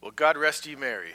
Well, God rest ye merry.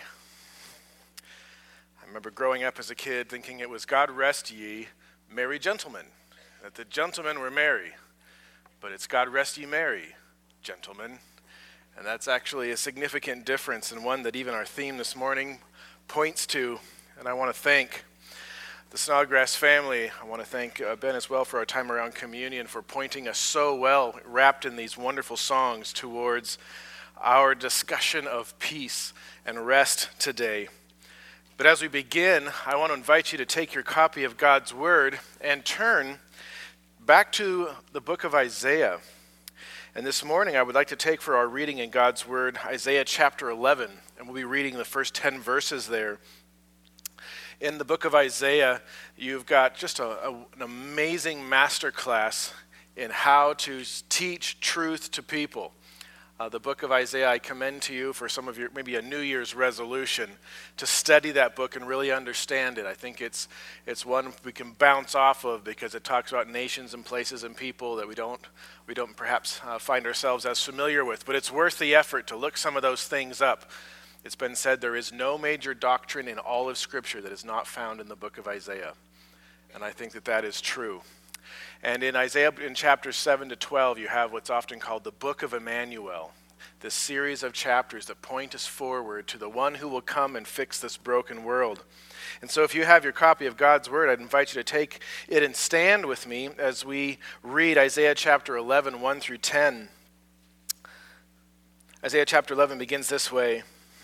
I remember growing up as a kid thinking it was God rest ye merry gentlemen, that the gentlemen were merry. But it's God rest ye merry, gentlemen. And that's actually a significant difference, and one that even our theme this morning points to. And I want to thank the Snodgrass family. I want to thank Ben as well for our time around communion, for pointing us so well, wrapped in these wonderful songs, towards our discussion of peace and rest today. But as we begin, I want to invite you to take your copy of God's Word and turn back to the book of Isaiah. And this morning I would like to take for our reading in God's Word Isaiah chapter 11, and we'll be reading the first 10 verses there. In the book of Isaiah, you've got just an amazing masterclass in how to teach truth to people. The book of Isaiah, I commend to you for some of your, maybe a New Year's resolution, to study that book and really understand it. I think it's one we can bounce off of because it talks about nations and places and people that we don't perhaps find ourselves as familiar with. But it's worth the effort to look some of those things up. It's been said there is no major doctrine in all of Scripture that is not found in the book of Isaiah. And I think that that is true. And in Isaiah, in chapters 7 to 12, you have what's often called the Book of Emmanuel, this series of chapters that point us forward to the one who will come and fix this broken world. And so if you have your copy of God's Word, I'd invite you to take it and stand with me as we read Isaiah chapter 11, 1 through 10. Isaiah chapter 11 begins this way.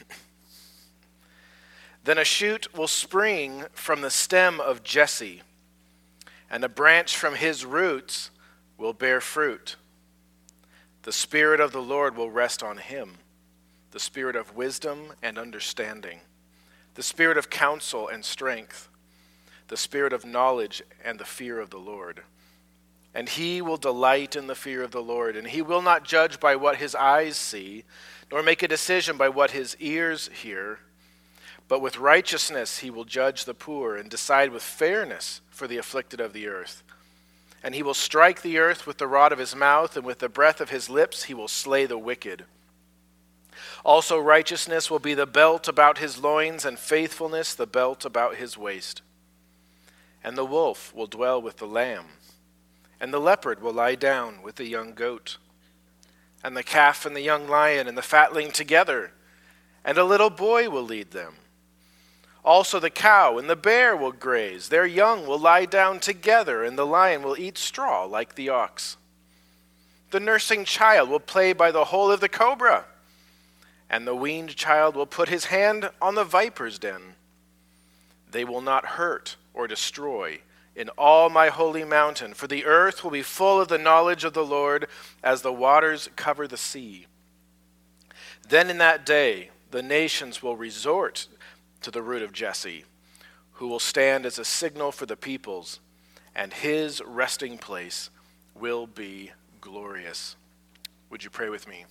Then a shoot will spring from the stem of Jesse, and a branch from his roots will bear fruit. The Spirit of the Lord will rest on him, the Spirit of wisdom and understanding, the Spirit of counsel and strength, the Spirit of knowledge and the fear of the Lord. And he will delight in the fear of the Lord, and he will not judge by what his eyes see, nor make a decision by what his ears hear. But with righteousness he will judge the poor and decide with fairness for the afflicted of the earth. And he will strike the earth with the rod of his mouth, and with the breath of his lips he will slay the wicked. Also righteousness will be the belt about his loins, and faithfulness the belt about his waist. And the wolf will dwell with the lamb, and the leopard will lie down with the young goat. And the calf and the young lion and the fatling together, and a little boy will lead them. Also the cow and the bear will graze, their young will lie down together, and the lion will eat straw like the ox. The nursing child will play by the hole of the cobra, and the weaned child will put his hand on the viper's den. They will not hurt or destroy in all my holy mountain, for the earth will be full of the knowledge of the Lord as the waters cover the sea. Then in that day the nations will resort to the root of Jesse, who will stand as a signal for the peoples, and his resting place will be glorious. Would you pray with me?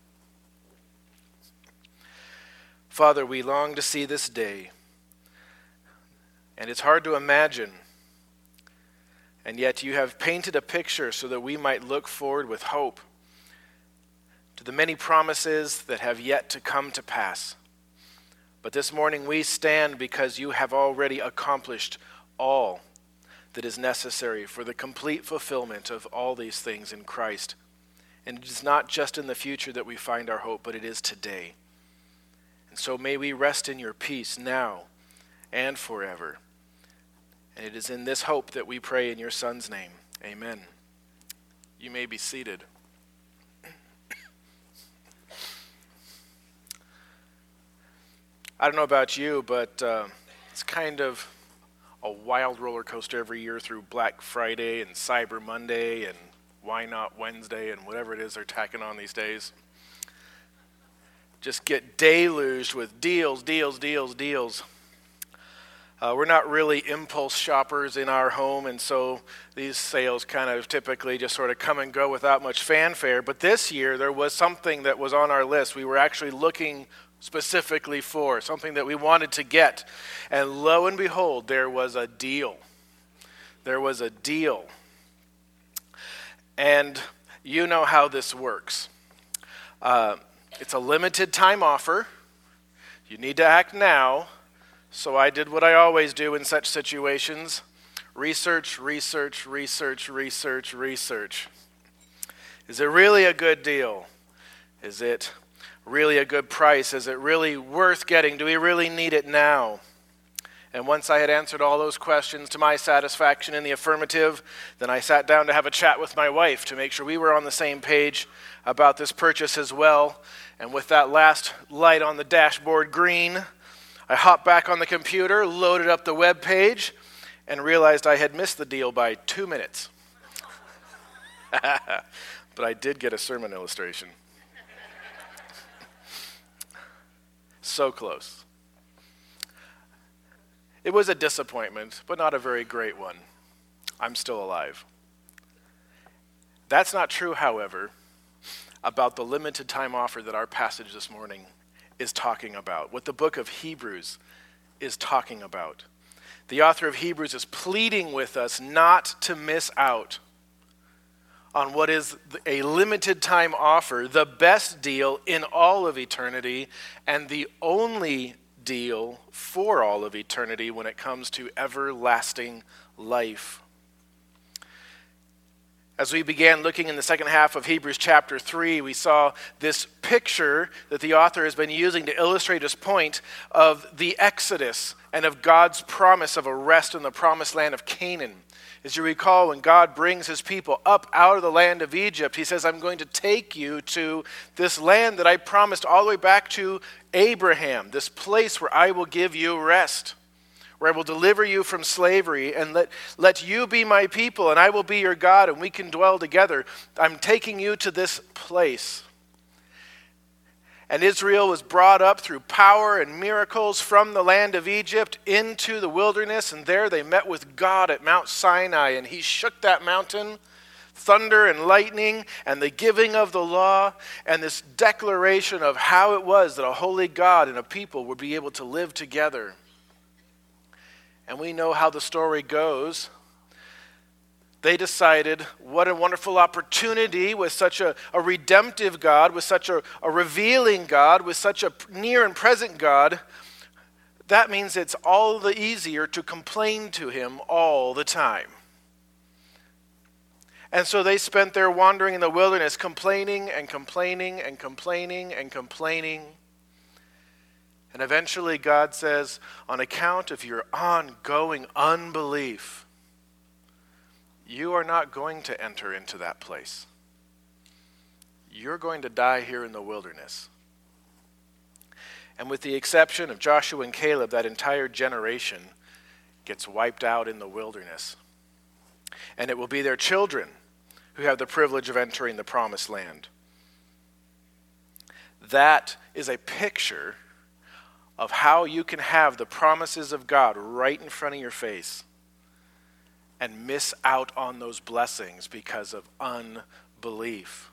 Father, we long to see this day, and it's hard to imagine, and yet you have painted a picture so that we might look forward with hope to the many promises that have yet to come to pass. But this morning we stand because you have already accomplished all that is necessary for the complete fulfillment of all these things in Christ. And it is not just in the future that we find our hope, but it is today. And so may we rest in your peace now and forever. And it is in this hope that we pray in your Son's name. Amen. You may be seated. I don't know about you, but it's kind of a wild roller coaster every year through Black Friday and Cyber Monday and Why Not Wednesday and whatever it is they're tacking on these days. Just get deluged with deals. We're not really impulse shoppers in our home, and so these sales kind of typically just sort of come and go without much fanfare. But this year there was something that was on our list. We were actually looking specifically for something that we wanted to get, and lo and behold, there was a deal. And you know how this works. It's a limited time offer. You need to act now. So I did what I always do in such situations. Research, research, research, research, research. Is it really a good deal? Is it really a good price? Is it really worth getting? Do we really need it now? And once I had answered all those questions to my satisfaction in the affirmative, then I sat down to have a chat with my wife to make sure we were on the same page about this purchase as well. And with that last light on the dashboard green, I hopped back on the computer, loaded up the web page, and realized I had missed the deal by 2 minutes. But I did get a sermon illustration. So close. It was a disappointment, but not a very great one. I'm still alive. That's not true, however, about the limited time offer that our passage this morning is talking about, what the book of Hebrews is talking about. The author of Hebrews is pleading with us not to miss out on what is a limited time offer, the best deal in all of eternity, and the only deal for all of eternity when it comes to everlasting life. As we began looking in the second half of Hebrews chapter 3, we saw this picture that the author has been using to illustrate his point of the Exodus and of God's promise of a rest in the promised land of Canaan. As you recall, when God brings his people up out of the land of Egypt, he says, I'm going to take you to this land that I promised all the way back to Abraham, this place where I will give you rest, where I will deliver you from slavery and let you be my people and I will be your God and we can dwell together. I'm taking you to this place. And Israel was brought up through power and miracles from the land of Egypt into the wilderness, and there they met with God at Mount Sinai, and he shook that mountain, thunder and lightning, and the giving of the law, and this declaration of how it was that a holy God and a people would be able to live together. And we know how the story goes. They decided, what a wonderful opportunity with such a redemptive God, with such a revealing God, with such a near and present God. That means it's all the easier to complain to him all the time. And so they spent their wandering in the wilderness complaining and complaining and complaining and complaining. And eventually God says, on account of your ongoing unbelief, you are not going to enter into that place. You're going to die here in the wilderness. And with the exception of Joshua and Caleb, that entire generation gets wiped out in the wilderness. And it will be their children who have the privilege of entering the promised land. That is a picture of how you can have the promises of God right in front of your face and miss out on those blessings because of unbelief.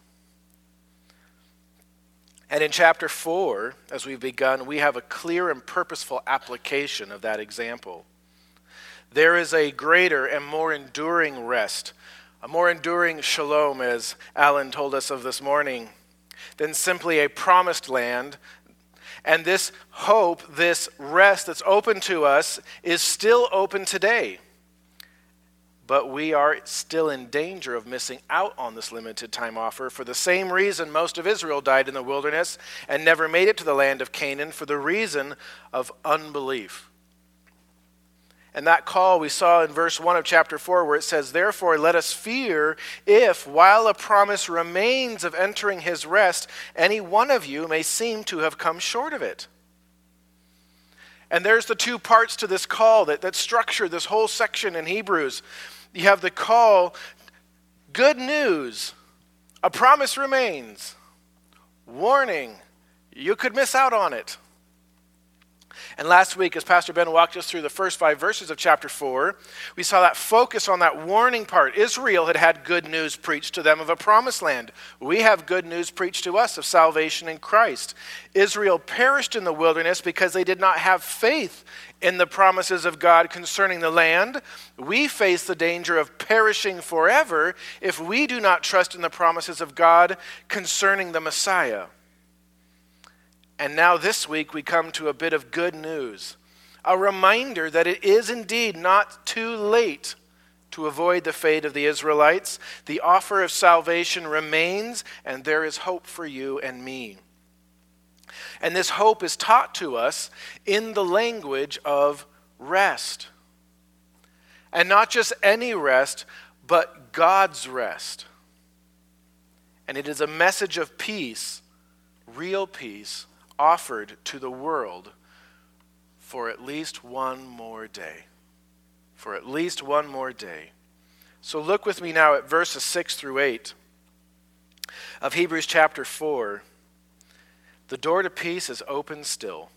And in chapter 4, as we've begun, we have a clear and purposeful application of that example. There is a greater and more enduring rest, a more enduring shalom, as Alan told us of this morning, than simply a promised land. And this hope, this rest that's open to us is still open today. But we are still in danger of missing out on this limited time offer for the same reason most of Israel died in the wilderness and never made it to the land of Canaan, for the reason of unbelief. And that call we saw in verse 1 of chapter 4 where it says, therefore let us fear if, while a promise remains of entering his rest, any one of you may seem to have come short of it. And there's the two parts to this call that structure this whole section in Hebrews. You have the call, good news, a promise remains. Warning, you could miss out on it. And last week, as Pastor Ben walked us through the first 5 verses of chapter 4, we saw that focus on that warning part. Israel had had good news preached to them of a promised land. We have good news preached to us of salvation in Christ. Israel perished in the wilderness because they did not have faith in the promises of God concerning the land. We face the danger of perishing forever if we do not trust in the promises of God concerning the Messiah. And now this week we come to a bit of good news, a reminder that it is indeed not too late to avoid the fate of the Israelites. The offer of salvation remains, and there is hope for you and me. And this hope is taught to us in the language of rest. And not just any rest, but God's rest. And it is a message of peace, real peace, offered to the world for at least one more day. For at least one more day. So look with me now at verses 6 through 8 of Hebrews chapter 4. The door to peace is open still.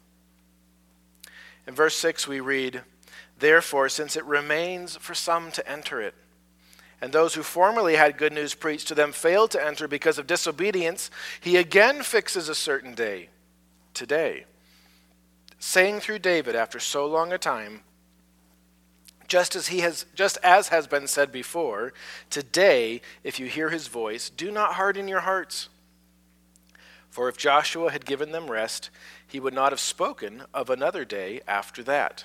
In verse 6 we read, "Therefore, since it remains for some to enter it, and those who formerly had good news preached to them failed to enter because of disobedience, he again fixes a certain day, today, saying through David after so long a time, just as has been said before, today, if you hear his voice, do not harden your hearts. For if Joshua had given them rest, he would not have spoken of another day after that."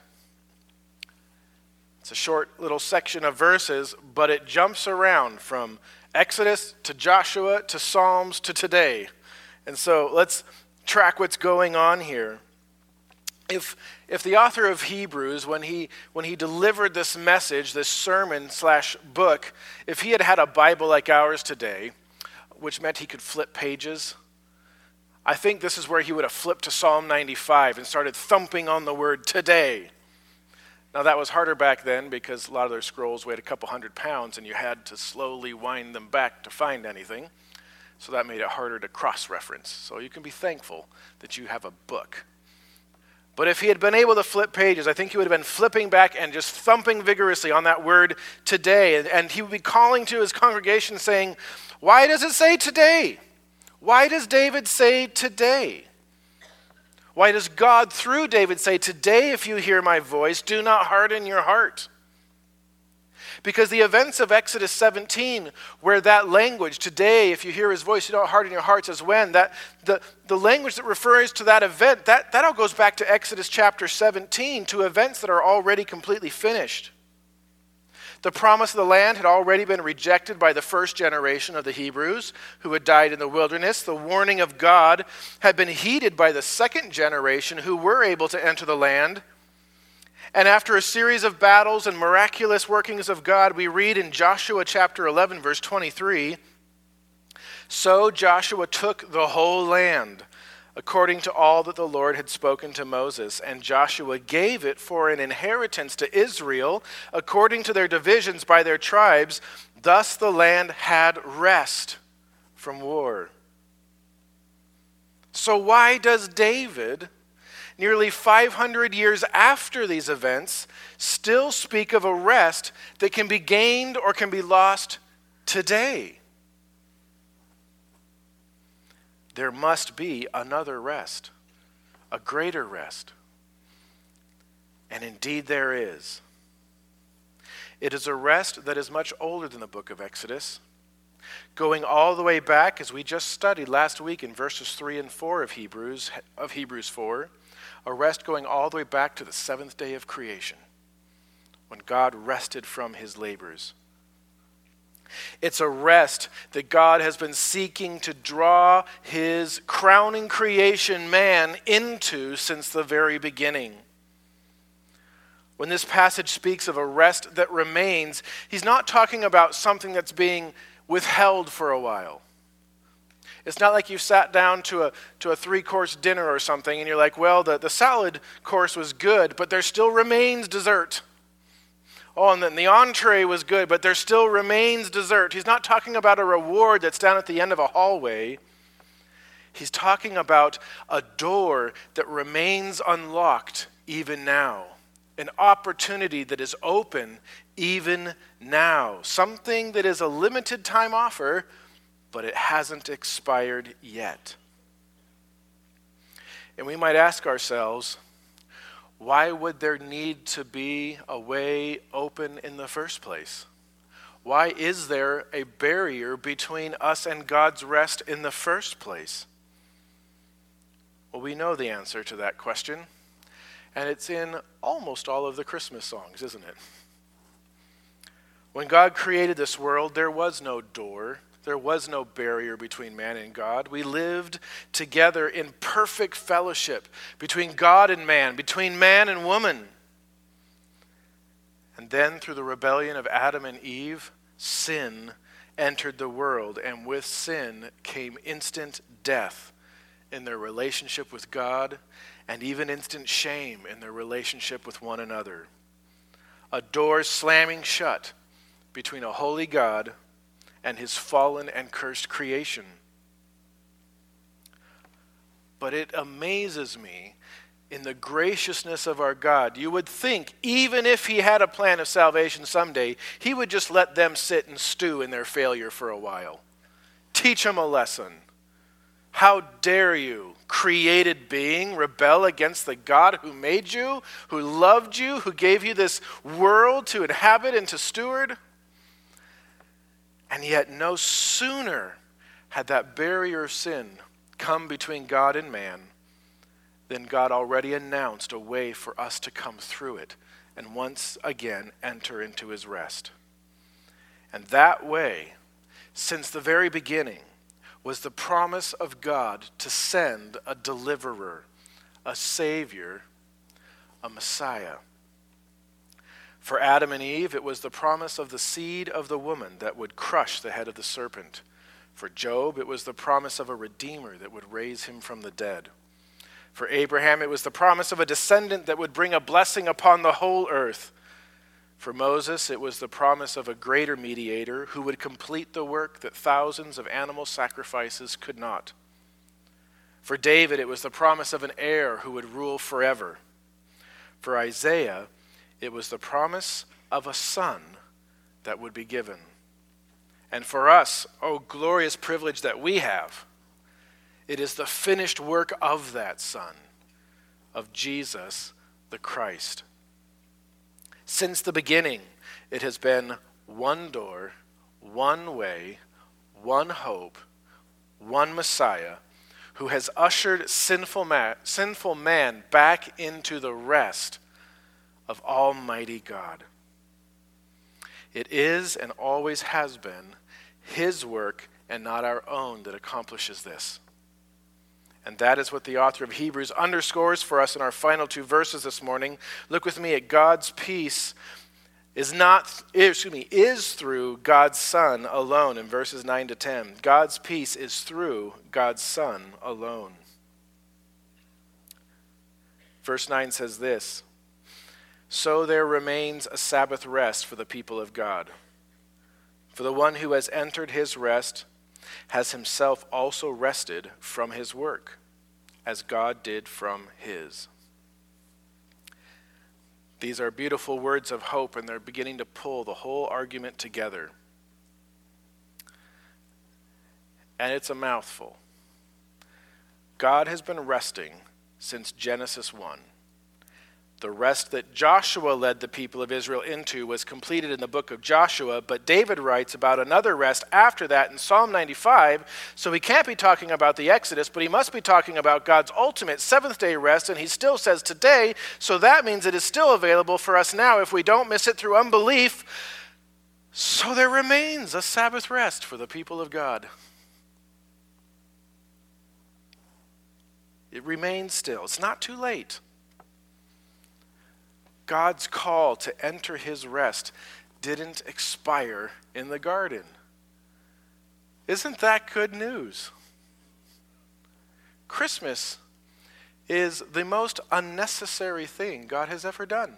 It's a short little section of verses, but it jumps around from Exodus to Joshua to Psalms to today. And so let's track what's going on here. If the author of Hebrews, when he delivered this message, this sermon / book, if he had had a Bible like ours today, which meant he could flip pages, I think this is where he would have flipped to Psalm 95 and started thumping on the word today. Now that was harder back then because a lot of their scrolls weighed a couple 100 pounds and you had to slowly wind them back to find anything. So that made it harder to cross-reference. So you can be thankful that you have a book. But if he had been able to flip pages, I think he would have been flipping back and just thumping vigorously on that word today. And he would be calling to his congregation saying, why does it say today? Why does David say today? Why does God through David say, today if you hear my voice, do not harden your heart? Because the events of Exodus 17, where that language, today, if you hear his voice, you don't harden your hearts, as when, that the language that refers to that event, that all goes back to Exodus chapter 17, to events that are already completely finished. The promise of the land had already been rejected by the first generation of the Hebrews who had died in the wilderness. The warning of God had been heeded by the second generation who were able to enter the land. And after a series of battles and miraculous workings of God, we read in Joshua chapter 11, verse 23, "So Joshua took the whole land, according to all that the Lord had spoken to Moses, and Joshua gave it for an inheritance to Israel, according to their divisions by their tribes. Thus the land had rest from war." So why does David, nearly 500 years after these events, still speak of a rest that can be gained or can be lost today? There must be another rest, a greater rest. And indeed there is. It is a rest that is much older than the book of Exodus, going all the way back, as we just studied last week in verses 3 and 4 of Hebrews 4, a rest going all the way back to the seventh day of creation, when God rested from his labors. It's a rest that God has been seeking to draw his crowning creation, man, into since the very beginning. When this passage speaks of a rest that remains, he's not talking about something that's being withheld for a while. It's not like you sat down to a 3-course dinner or something and you're like, well, the salad course was good, but there still remains dessert. Oh, and then the entree was good, but there still remains dessert. He's not talking about a reward that's down at the end of a hallway. He's talking about a door that remains unlocked even now. An opportunity that is open even now. Something that is a limited time offer, but it hasn't expired yet. And we might ask ourselves, why would there need to be a way open in the first place? Why is there a barrier between us and God's rest in the first place? Well, we know the answer to that question, and it's in almost all of the Christmas songs, isn't it? When God created this world, there was no door. There was no barrier between man and God. We lived together in perfect fellowship between God and man, between man and woman. And then through the rebellion of Adam and Eve, sin entered the world, and with sin came instant death in their relationship with God, and even instant shame in their relationship with one another. A door slamming shut between a holy God and his fallen and cursed creation. But it amazes me in the graciousness of our God. You would think, even if he had a plan of salvation someday, he would just let them sit and stew in their failure for a while. Teach them a lesson. How dare you, created being, rebel against the God who made you, who loved you, who gave you this world to inhabit and to steward? And yet no sooner had that barrier of sin come between God and man than God already announced a way for us to come through it and once again enter into his rest. And that way, since the very beginning, was the promise of God to send a deliverer, a savior, a Messiah. For Adam and Eve, it was the promise of the seed of the woman that would crush the head of the serpent. For Job, it was the promise of a redeemer that would raise him from the dead. For Abraham, it was the promise of a descendant that would bring a blessing upon the whole earth. For Moses, it was the promise of a greater mediator who would complete the work that thousands of animal sacrifices could not. For David, it was the promise of an heir who would rule forever. For Isaiah, it was the promise of a son that would be given. And for us, oh glorious privilege that we have, it is the finished work of that Son, of Jesus the Christ. Since the beginning, it has been one door, one way, one hope, one Messiah, who has ushered sinful man back into the rest of Almighty God. It is and always has been his work and not our own that accomplishes this. And that is what the author of Hebrews underscores for us in our final two verses this morning. Look with me at God's peace is through God's Son alone in verses 9 to 10. God's peace is through God's Son alone. Verse 9 says this, "So there remains a Sabbath rest for the people of God. For the one who has entered his rest has himself also rested from his work, as God did from his." These are beautiful words of hope, and they're beginning to pull the whole argument together. And it's a mouthful. God has been resting since Genesis 1. The rest that Joshua led the people of Israel into was completed in the book of Joshua, but David writes about another rest after that in Psalm 95, so he can't be talking about the Exodus, but he must be talking about God's ultimate seventh-day rest, and he still says today, so that means it is still available for us now if we don't miss it through unbelief. So there remains a Sabbath rest for the people of God. It remains still. It's not too late. God's call to enter his rest didn't expire in the garden. Isn't that good news? Christmas is the most unnecessary thing God has ever done.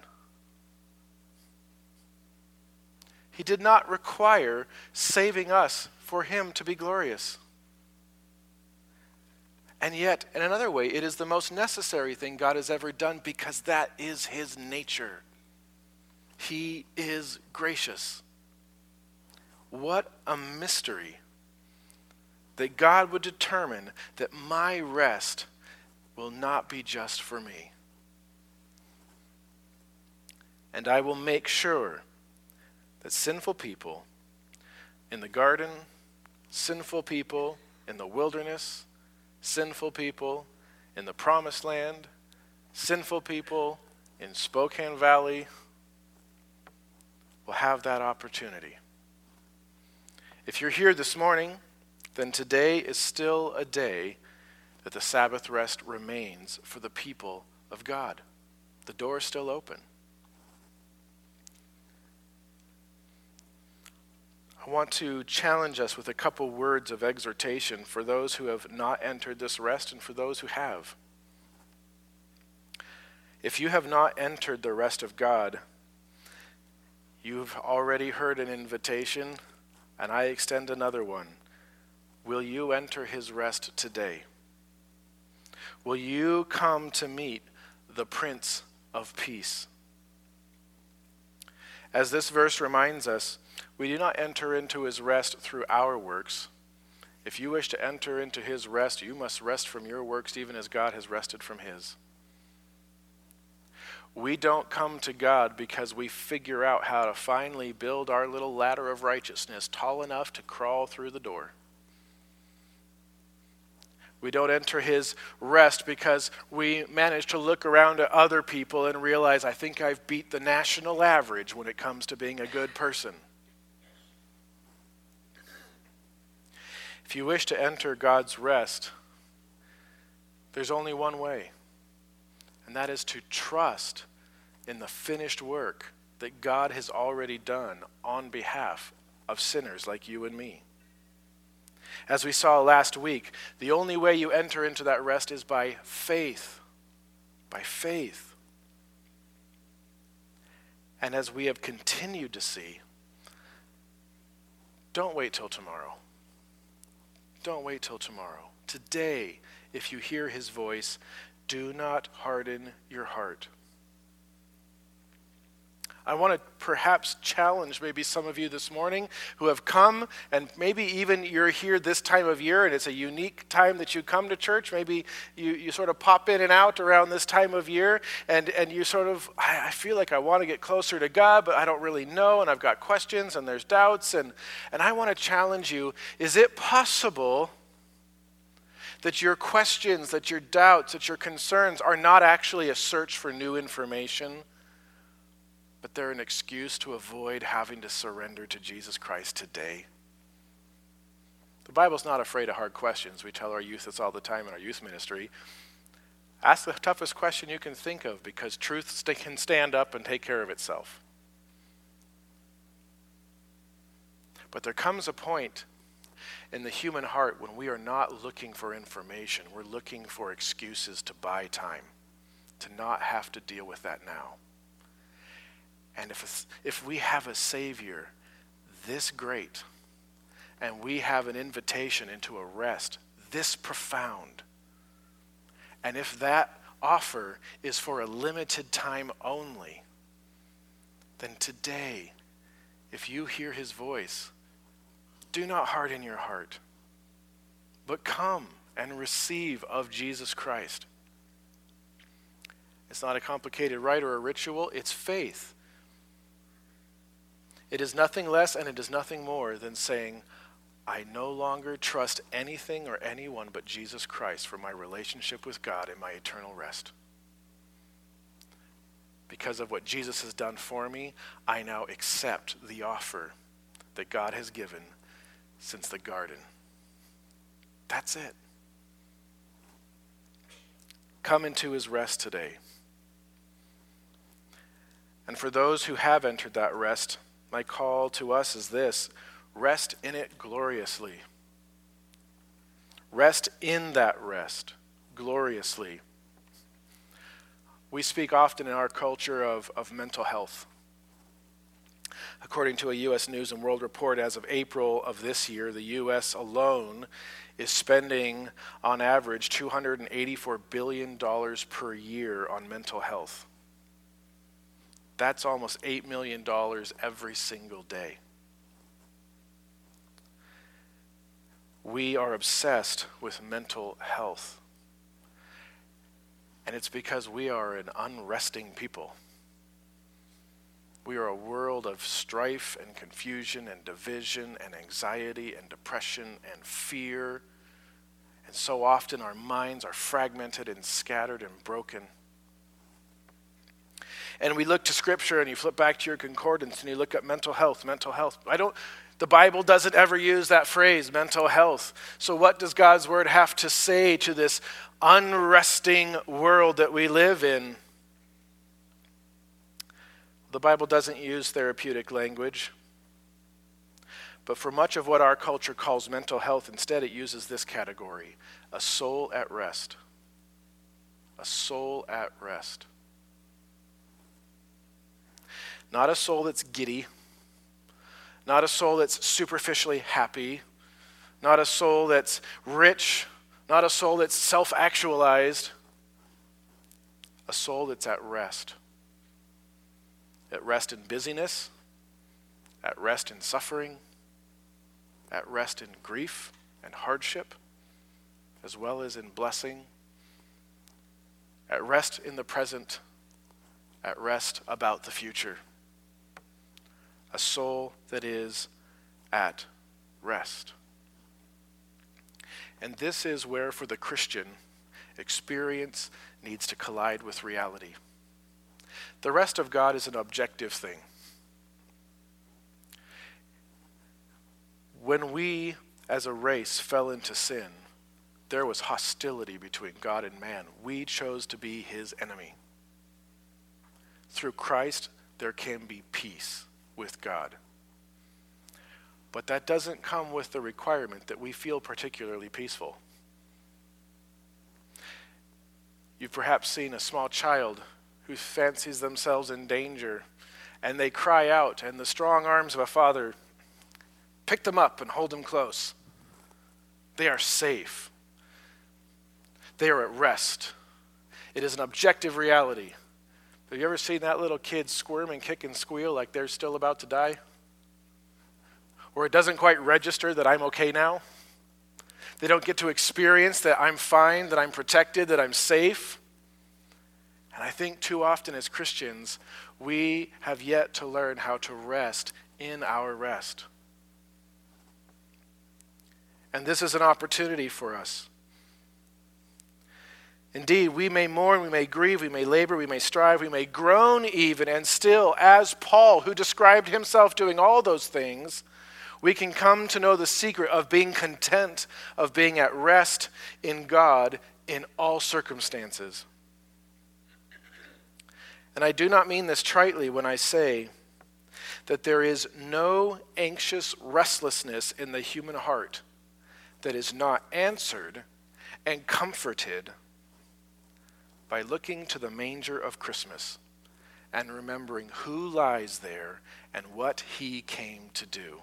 He did not require saving us for him to be glorious. And yet, in another way, it is the most necessary thing God has ever done because that is his nature. He is gracious. What a mystery that God would determine that my rest will not be just for me. And I will make sure that sinful people in the garden, sinful people in the wilderness, sinful people in the Promised Land, sinful people in Spokane Valley will have that opportunity. If you're here this morning, then today is still a day that the Sabbath rest remains for the people of God. The door is still open. I want to challenge us with a couple words of exhortation for those who have not entered this rest and for those who have. If you have not entered the rest of God, you've already heard an invitation, and I extend another one. Will you enter his rest today? Will you come to meet the Prince of Peace? As this verse reminds us, we do not enter into his rest through our works. If you wish to enter into his rest, you must rest from your works even as God has rested from his. We don't come to God because we figure out how to finally build our little ladder of righteousness tall enough to crawl through the door. We don't enter his rest because we manage to look around at other people and realize, I think I've beat the national average when it comes to being a good person. If you wish to enter God's rest, there's only one way, and that is to trust in the finished work that God has already done on behalf of sinners like you and me. As we saw last week, the only way you enter into that rest is by faith. By faith. And as we have continued to see, don't wait till tomorrow. Don't wait till tomorrow. Today, if you hear his voice, do not harden your heart. I want to perhaps challenge maybe some of you this morning who have come, and maybe even you're here this time of year and it's a unique time that you come to church. Maybe you sort of pop in and out around this time of year, and you sort of, I feel like I want to get closer to God, but I don't really know, and I've got questions and there's doubts, and I want to challenge you, is it possible that your questions, that your doubts, that your concerns are not actually a search for new information, but they're an excuse to avoid having to surrender to Jesus Christ today? The Bible's not afraid of hard questions. We tell our youth this all the time in our youth ministry. Ask the toughest question you can think of, because truth can stand up and take care of itself. But there comes a point in the human heart when we are not looking for information. We're looking for excuses to buy time, to not have to deal with that now. And if we have a Savior this great, and we have an invitation into a rest this profound, and if that offer is for a limited time only, then today, if you hear his voice, do not harden your heart, but come and receive of Jesus Christ. It's not a complicated rite or a ritual, it's faith. It is nothing less and it is nothing more than saying, I no longer trust anything or anyone but Jesus Christ for my relationship with God and my eternal rest. Because of what Jesus has done for me, I now accept the offer that God has given since the garden. That's it. Come into his rest today. And for those who have entered that rest, my call to us is this: rest in it gloriously. Rest in that rest gloriously. We speak often in our culture of mental health. According to a U.S. News and World Report, as of April of this year, the U.S. alone is spending, on average, $284 billion per year on mental health. That's almost $8 million every single day. We are obsessed with mental health. And it's because we are an unresting people. We are a world of strife and confusion and division and anxiety and depression and fear And so often our minds are fragmented and scattered and broken. And we look to Scripture, and you flip back to your concordance, and you look at mental health. The Bible doesn't ever use that phrase, mental health. So what does God's word have to say to this unresting world that we live in? The Bible doesn't use therapeutic language. But for much of what our culture calls mental health, instead it uses this category: a soul at rest. A soul at rest. Not a soul that's giddy. Not a soul that's superficially happy. Not a soul that's rich. Not a soul that's self-actualized. A soul that's at rest. At rest in busyness. At rest in suffering. At rest in grief and hardship, as well as in blessing. At rest in the present. At rest about the future. A soul that is at rest. And this is where, for the Christian, experience needs to collide with reality. The rest of God is an objective thing. When we, as a race, fell into sin, there was hostility between God and man. We chose to be his enemy. Through Christ, there can be peace with God. But that doesn't come with the requirement that we feel particularly peaceful. You've perhaps seen a small child who fancies themselves in danger, and they cry out, and the strong arms of a father pick them up and hold them close. They are safe. They are at rest. It is an objective reality. Have you ever seen that little kid squirm and kick and squeal like they're still about to die? Or it doesn't quite register that I'm okay now? They don't get to experience that I'm fine, that I'm protected, that I'm safe. And I think too often as Christians, we have yet to learn how to rest in our rest. And this is an opportunity for us. Indeed, we may mourn, we may grieve, we may labor, we may strive, we may groan even, and still, as Paul, who described himself doing all those things, we can come to know the secret of being content, of being at rest in God in all circumstances. And I do not mean this tritely when I say that there is no anxious restlessness in the human heart that is not answered and comforted by looking to the manger of Christmas and remembering who lies there and what he came to do.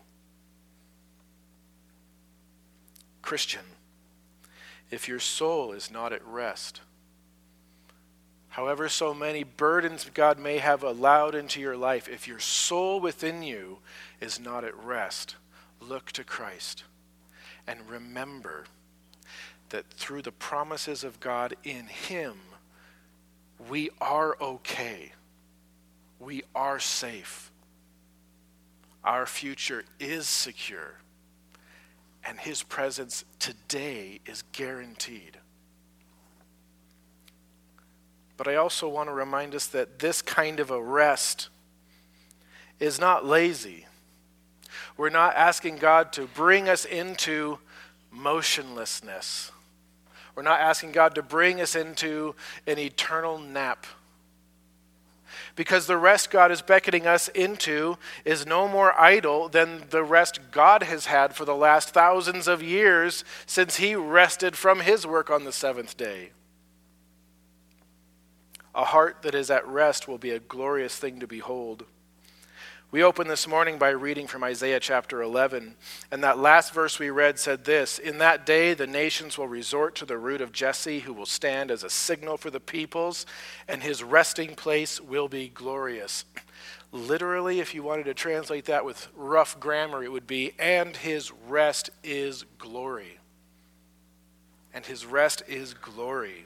Christian, if your soul is not at rest, however so many burdens God may have allowed into your life, if your soul within you is not at rest, look to Christ and remember that through the promises of God in him, we are okay. We are safe. Our future is secure. And his presence today is guaranteed. But I also want to remind us that this kind of a rest is not lazy. We're not asking God to bring us into motionlessness. We're not asking God to bring us into an eternal nap. Because the rest God is beckoning us into is no more idle than the rest God has had for the last thousands of years since he rested from his work on the seventh day. A heart that is at rest will be a glorious thing to behold. We opened this morning by reading from Isaiah chapter 11, and that last verse we read said this: "In that day the nations will resort to the root of Jesse, who will stand as a signal for the peoples, and his resting place will be glorious." Literally, if you wanted to translate that with rough grammar, it would be, "And his rest is glory." And his rest is glory.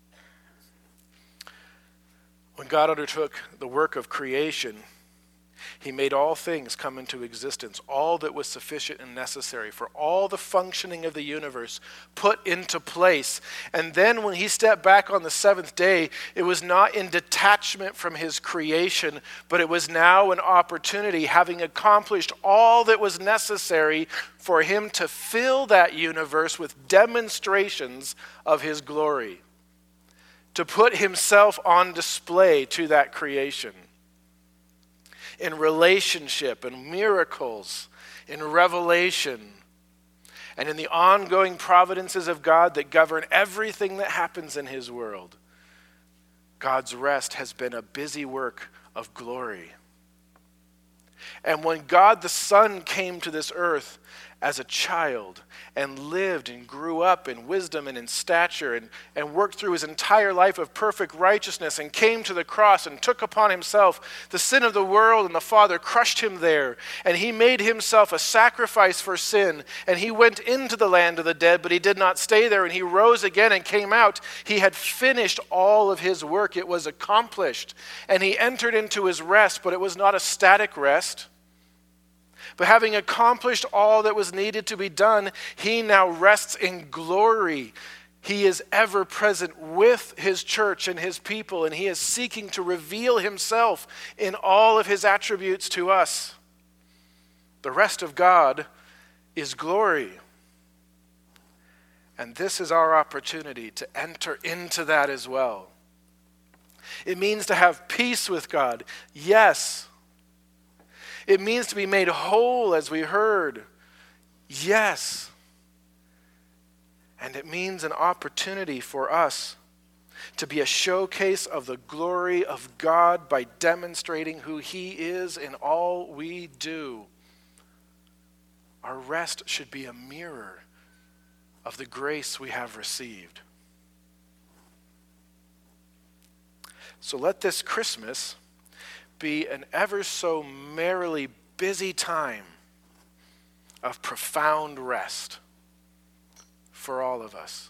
When God undertook the work of creation, He made all things come into existence, all that was sufficient and necessary for all the functioning of the universe put into place. And then when he stepped back on the seventh day, it was not in detachment from his creation, but it was now an opportunity, having accomplished all that was necessary for him to fill that universe with demonstrations of his glory, to put himself on display to that creation. In relationship and miracles, in revelation, and in the ongoing providences of God that govern everything that happens in his world, God's rest has been a busy work of glory. And when God the Son came to this earth as a child and lived and grew up in wisdom and in stature and worked through his entire life of perfect righteousness and came to the cross and took upon himself the sin of the world, and the Father crushed him there, and he made himself a sacrifice for sin, and he went into the land of the dead, but he did not stay there, and he rose again and came out. He had finished all of his work. It was accomplished, and he entered into his rest, but it was not a static rest. But having accomplished all that was needed to be done, he now rests in glory. He is ever present with his church and his people, and he is seeking to reveal himself in all of his attributes to us. The rest of God is glory. And this is our opportunity to enter into that as well. It means to have peace with God, yes. It means to be made whole, as we heard. Yes. And it means an opportunity for us to be a showcase of the glory of God by demonstrating who he is in all we do. Our rest should be a mirror of the grace we have received. So let this Christmas be an ever so merrily busy time of profound rest for all of us.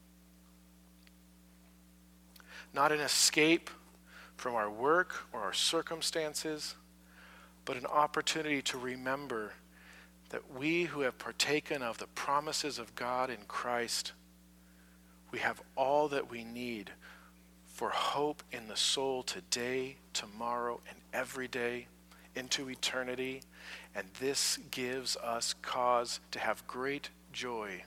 Not an escape from our work or our circumstances, but an opportunity to remember that we who have partaken of the promises of God in Christ, we have all that we need for hope in the soul today, tomorrow, and every day into eternity. And this gives us cause to have great joy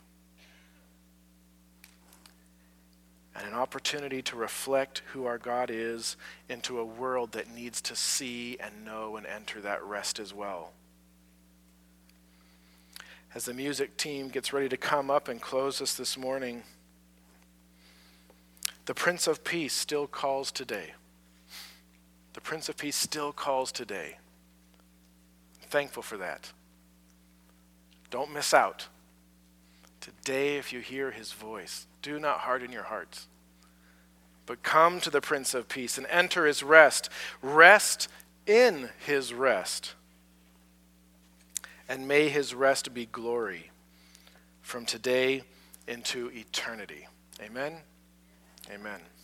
and an opportunity to reflect who our God is into a world that needs to see and know and enter that rest as well. As the music team gets ready to come up and close us this morning, the Prince of Peace still calls today. The Prince of Peace still calls today. I'm thankful for that. Don't miss out. Today, if you hear his voice, do not harden your hearts, but come to the Prince of Peace and enter his rest. Rest in his rest. And may his rest be glory from today into eternity. Amen. Amen.